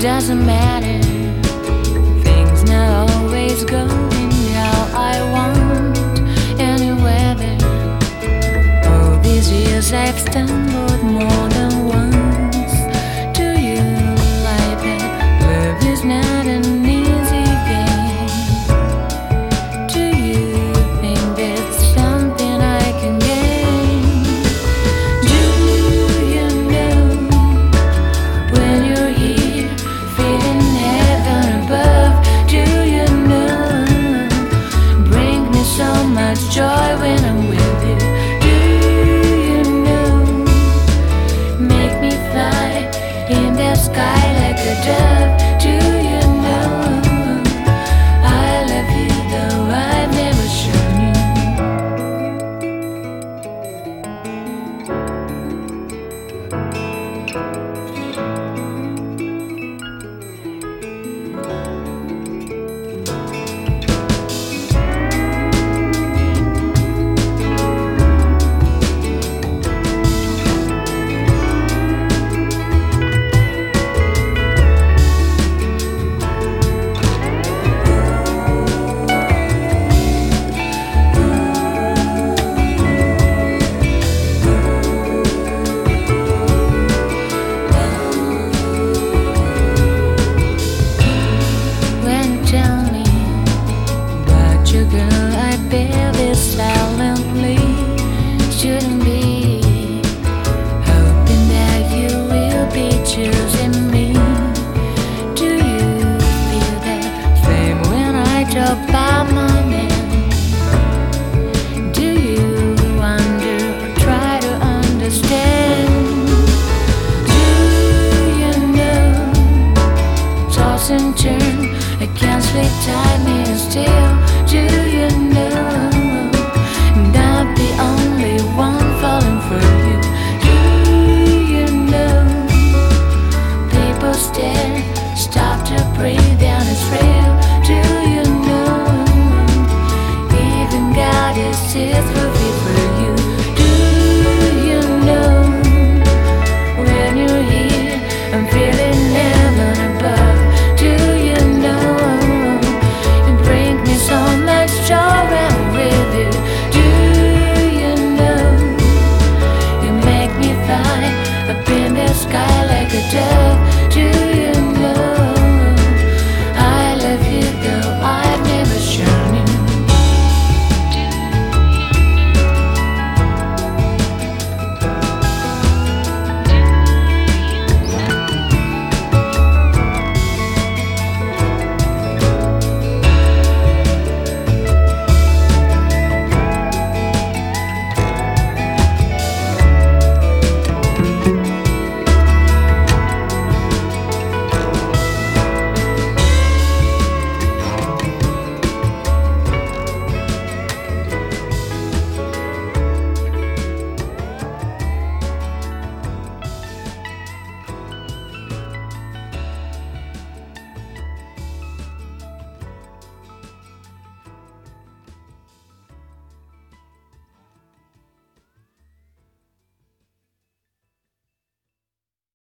Doesn't matter, things not always going how I want. Any weather, all these years I've stumbled more than once. Do you like that? Love is not an easy game. Do you think that's something I can gain? Do you know when you're here, feeling heaven above? Do you know, bring me so much joy when I'm with you? Do you know, make me fly in the sky like a dove? Do you know, I love you though I've never shown you. Tell me about you, girl. I bear this silently. Shouldn't be hoping that you will be choosing